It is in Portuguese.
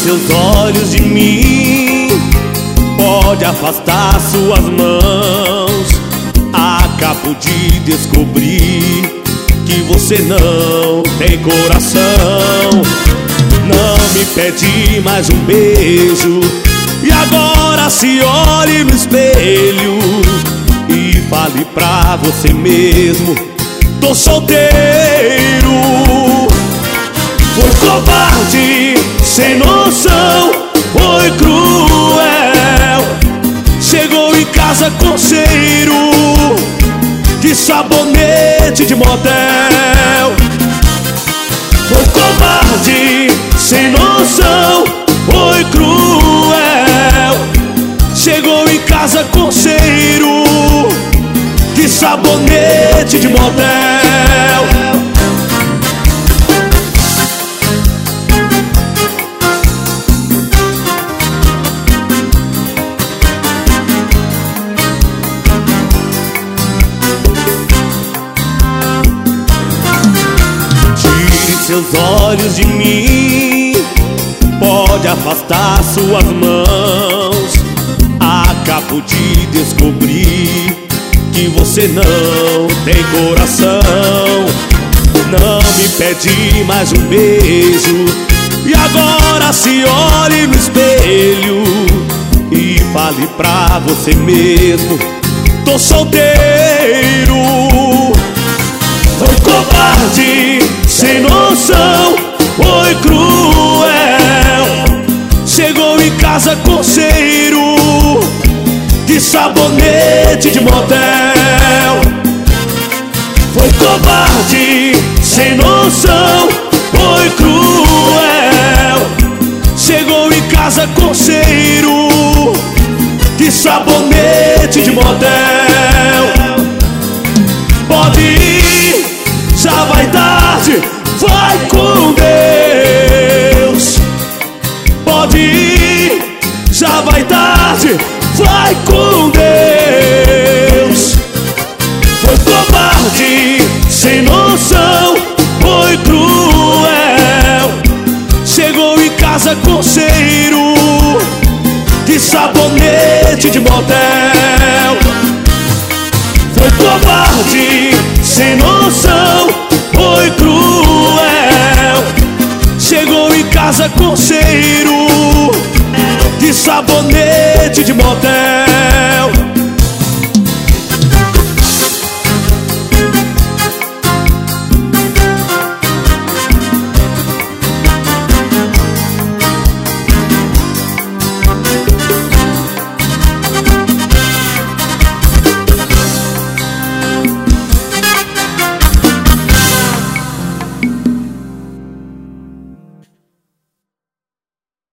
seus olhos de mim, pode afastar suas mãos. Acabo de descobrir que você não tem coração. Não me pede mais um beijo, e agora se olhe no espelho e fale pra você mesmo: tô solteiro. Foi covarde, sem noção, foi cruel. Chegou em casa com cheiro de sabonete de motel. Foi covarde, sem noção, foi cruel. Chegou em casa com cheiro de sabonete de motel. Seus olhos de mim, pode afastar suas mãos. Acabo de descobrir que você não tem coração. Não me pede mais um beijo, e agora se olhe no espelho e fale pra você mesmo: tô solteiro. Foi covarde, sem noção, foi cruel. Chegou em casa com cheiro de sabonete de motel. Foi covarde, sem noção, foi cruel. Chegou em casa com cheiro de sabonete de motel. Pode ir, já vai tarde, vai com Deus. Pode ir, já vai tarde, vai com Deus. Foi covarde, sem noção, foi cruel. Chegou em casa com cheiro de sabonete de motel. Foi covarde, sem noção, foi cruel. Chegou em casa com cheiro de sabonete de motel.